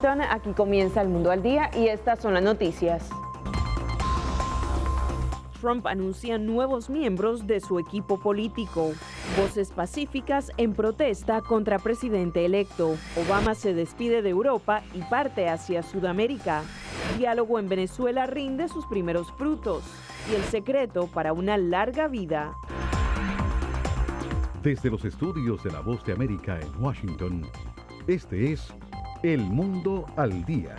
Aquí comienza El Mundo al Día y estas son las noticias. Trump anuncia nuevos miembros de su equipo político. Voces pacíficas en protesta contra presidente electo. Obama se despide de Europa y parte hacia Sudamérica. Diálogo en Venezuela rinde sus primeros frutos. Y el secreto para una larga vida. Desde los estudios de La Voz de América en Washington, este es El Mundo al Día.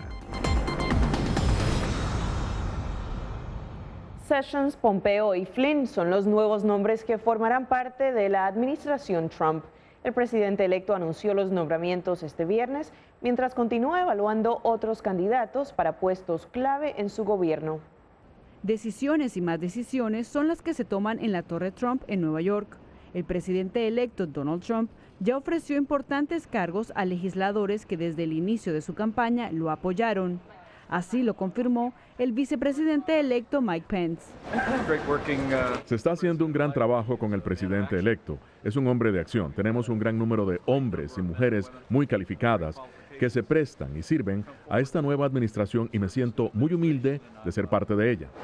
Sessions, Pompeo y Flynn son los nuevos nombres que formarán parte de la administración Trump. El presidente electo anunció los nombramientos este viernes, mientras continúa evaluando otros candidatos para puestos clave en su gobierno. Decisiones y más decisiones son las que se toman en la Torre Trump en Nueva York. El presidente electo Donald Trump ya ofreció importantes cargos a legisladores que desde el inicio de su campaña lo apoyaron. Así lo confirmó el vicepresidente electo Mike Pence. Se está haciendo un gran trabajo con el presidente electo. Es un hombre de acción. Tenemos un gran número de hombres y mujeres muy calificadas que se prestan y sirven a esta nueva administración y me siento muy humilde de ser parte de ella.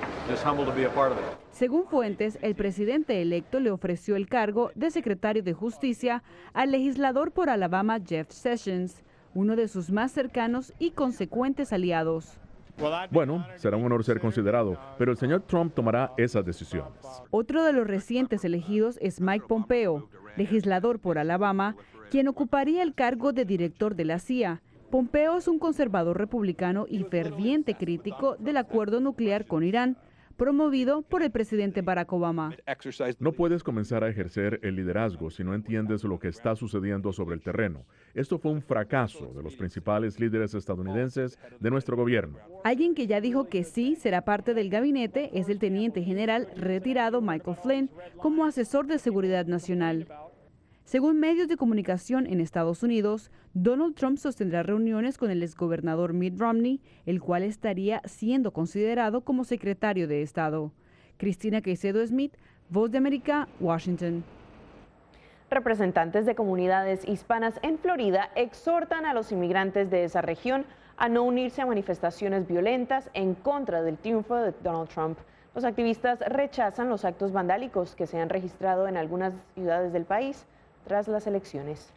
Según fuentes, el presidente electo le ofreció el cargo de secretario de Justicia al legislador por Alabama Jeff Sessions, uno de sus más cercanos y consecuentes aliados. Bueno, será un honor ser considerado, pero el señor Trump tomará esas decisiones. Otro de los recientes elegidos es Mike Pompeo, legislador por Alabama, quien ocuparía el cargo de director de la CIA. Pompeo es un conservador republicano y ferviente crítico del acuerdo nuclear con Irán, promovido por el presidente Barack Obama. No puedes comenzar a ejercer el liderazgo si no entiendes lo que está sucediendo sobre el terreno. Esto fue un fracaso de los principales líderes estadounidenses de nuestro gobierno. Alguien que ya dijo que sí será parte del gabinete es el teniente general retirado Michael Flynn como asesor de seguridad nacional. Según medios de comunicación en Estados Unidos, Donald Trump sostendrá reuniones con el exgobernador Mitt Romney, el cual estaría siendo considerado como secretario de Estado. Cristina Caicedo Smith, Voz de América, Washington. Representantes de comunidades hispanas en Florida exhortan a los inmigrantes de esa región a no unirse a manifestaciones violentas en contra del triunfo de Donald Trump. Los activistas rechazan los actos vandálicos que se han registrado en algunas ciudades del país tras las elecciones.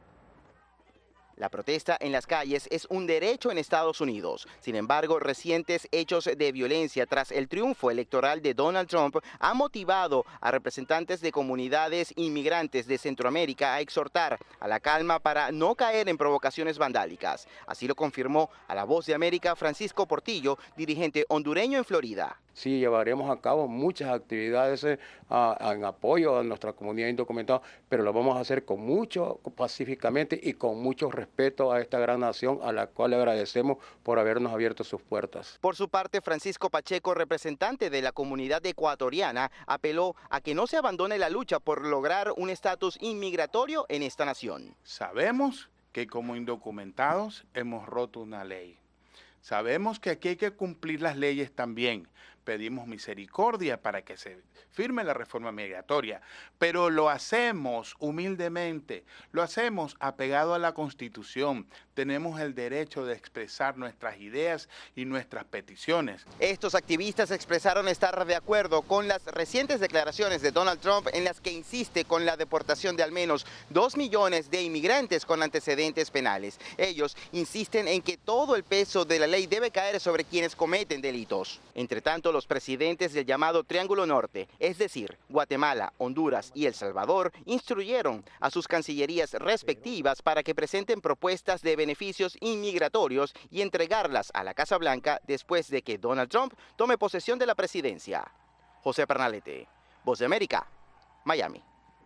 La protesta en las calles es un derecho en Estados Unidos. Sin embargo, recientes hechos de violencia tras el triunfo electoral de Donald Trump han motivado a representantes de comunidades inmigrantes de Centroamérica a exhortar a la calma para no caer en provocaciones vandálicas. Así lo confirmó a La Voz de América Francisco Portillo, dirigente hondureño en Florida. Sí, llevaremos a cabo muchas actividades en apoyo a nuestra comunidad indocumentada, pero lo vamos a hacer con mucho pacíficamente y con mucho respeto a esta gran nación a la cual le agradecemos por habernos abierto sus puertas. Por su parte, Francisco Pacheco, representante de la comunidad ecuatoriana, apeló a que no se abandone la lucha por lograr un estatus inmigratorio en esta nación. Sabemos que como indocumentados hemos roto una ley. Sabemos que aquí hay que cumplir las leyes también. Pedimos misericordia para que se firme la reforma migratoria, pero lo hacemos humildemente, lo hacemos apegado a la Constitución. Tenemos el derecho de expresar nuestras ideas y nuestras peticiones. Estos activistas expresaron estar de acuerdo con las recientes declaraciones de Donald Trump en las que insiste con la deportación de al menos 2 millones de inmigrantes con antecedentes penales. Ellos insisten en que todo el peso de la ley debe caer sobre quienes cometen delitos. Entre tanto, los presidentes del llamado Triángulo Norte, es decir, Guatemala, Honduras y El Salvador, instruyeron a sus cancillerías respectivas para que presenten propuestas de beneficios inmigratorios y entregarlas a la Casa Blanca después de que Donald Trump tome posesión de la presidencia. José Pernalete, Voz de América, Miami.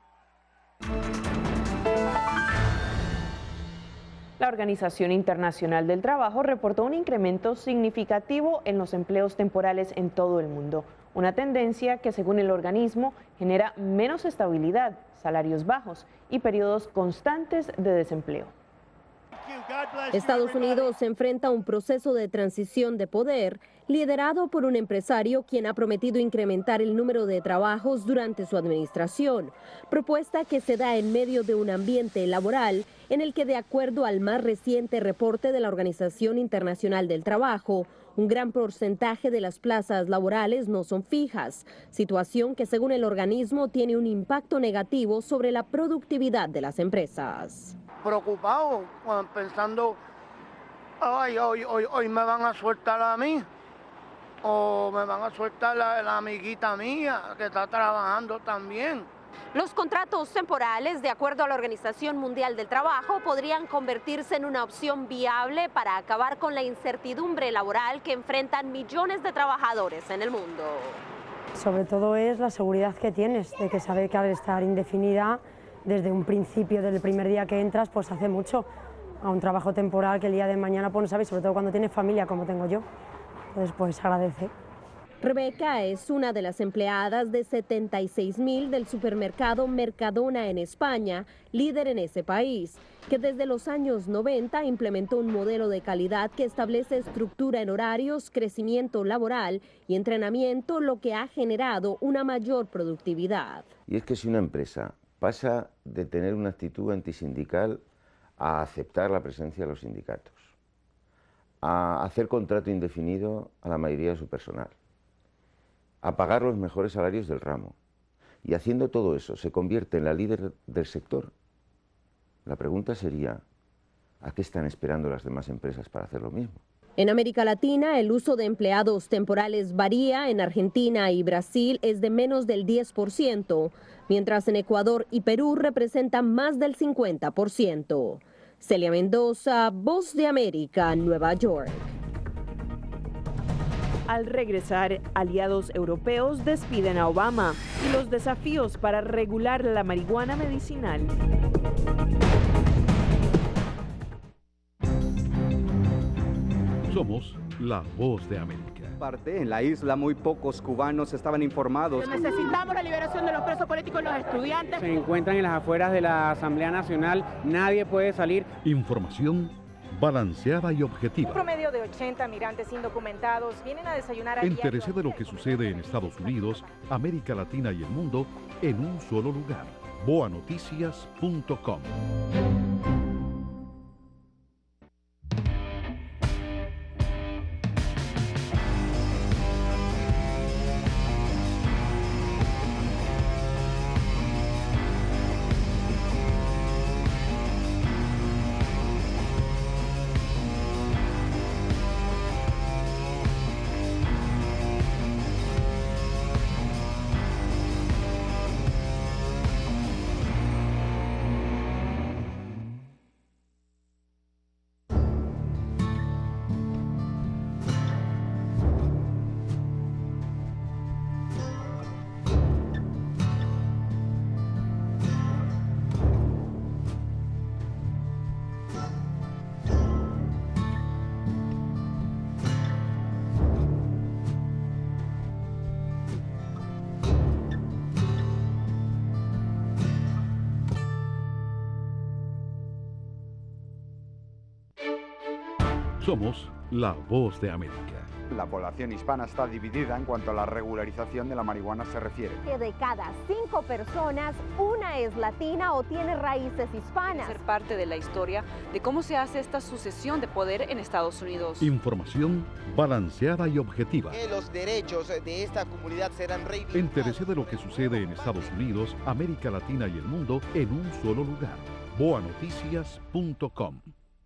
La Organización Internacional del Trabajo reportó un incremento significativo en los empleos temporales en todo el mundo, una tendencia que según el organismo genera menos estabilidad, salarios bajos y periodos constantes de desempleo. Estados Unidos se enfrenta a un proceso de transición de poder liderado por un empresario quien ha prometido incrementar el número de trabajos durante su administración, propuesta que se da en medio de un ambiente laboral en el que, de acuerdo al más reciente reporte de la Organización Internacional del Trabajo, un gran porcentaje de las plazas laborales no son fijas, situación que, según el organismo, tiene un impacto negativo sobre la productividad de las empresas. Preocupado, pensando, ay, hoy me van a soltar a mí, o me van a soltar la amiguita mía que está trabajando también. Los contratos temporales, de acuerdo a la Organización Mundial del Trabajo, podrían convertirse en una opción viable para acabar con la incertidumbre laboral que enfrentan millones de trabajadores en el mundo. Sobre todo es la seguridad que tienes, de que saber que al estar indefinida, desde un principio, desde el primer día que entras, pues hace mucho a un trabajo temporal que el día de mañana pues no sabes, sobre todo cuando tienes familia como tengo yo. Entonces pues agradece. Rebeca es una de las empleadas de 76,000 del supermercado Mercadona en España, líder en ese país, que desde los años 90 implementó un modelo de calidad que establece estructura en horarios, crecimiento laboral y entrenamiento, lo que ha generado una mayor productividad. Y es que si una empresa pasa de tener una actitud antisindical a aceptar la presencia de los sindicatos, a hacer contrato indefinido a la mayoría de su personal, a pagar los mejores salarios del ramo, y haciendo todo eso se convierte en la líder del sector, la pregunta sería, ¿a qué están esperando las demás empresas para hacer lo mismo? En América Latina, el uso de empleados temporales varía. En Argentina y Brasil es de menos del 10%, mientras en Ecuador y Perú representan más del 50%. Celia Mendoza, Voz de América, Nueva York. Al regresar, aliados europeos despiden a Obama y los desafíos para regular la marihuana medicinal. Somos la Voz de América. En la isla muy pocos cubanos estaban informados. Necesitamos la liberación de los presos políticos y los estudiantes. Se encuentran en las afueras de la Asamblea Nacional, nadie puede salir. Información balanceada y objetiva. Un promedio de 80 migrantes indocumentados vienen a desayunar a diario. Entérese de lo que sucede en Estados Unidos, América Latina y el mundo en un solo lugar. boanoticias.com. Somos la Voz de América. La población hispana está dividida en cuanto a la regularización de la marihuana se refiere. Que de cada 5 personas, una es latina o tiene raíces hispanas. Ser parte de la historia de cómo se hace esta sucesión de poder en Estados Unidos. Información balanceada y objetiva. Que los derechos de esta comunidad serán reivindicados. Entérese de lo que sucede en Estados Unidos, América Latina y el mundo en un solo lugar. boanoticias.com.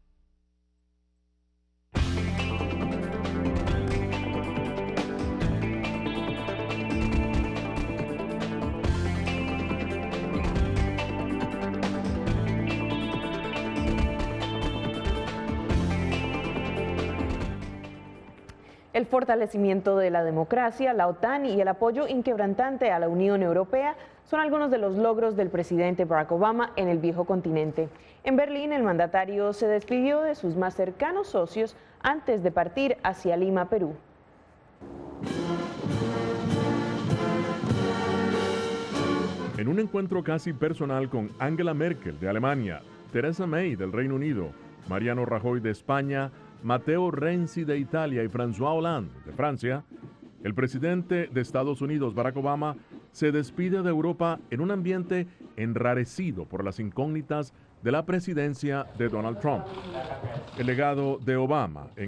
El fortalecimiento de la democracia, la OTAN y el apoyo inquebrantante a la Unión Europea son algunos de los logros del presidente Barack Obama en el viejo continente. En Berlín, el mandatario se despidió de sus más cercanos socios antes de partir hacia Lima, Perú. En un encuentro casi personal con Angela Merkel de Alemania, Theresa May del Reino Unido, Mariano Rajoy de España, Matteo Renzi de Italia y François Hollande de Francia, el presidente de Estados Unidos, Barack Obama, se despide de Europa en un ambiente enrarecido por las incógnitas de la presidencia de Donald Trump. El legado de Obama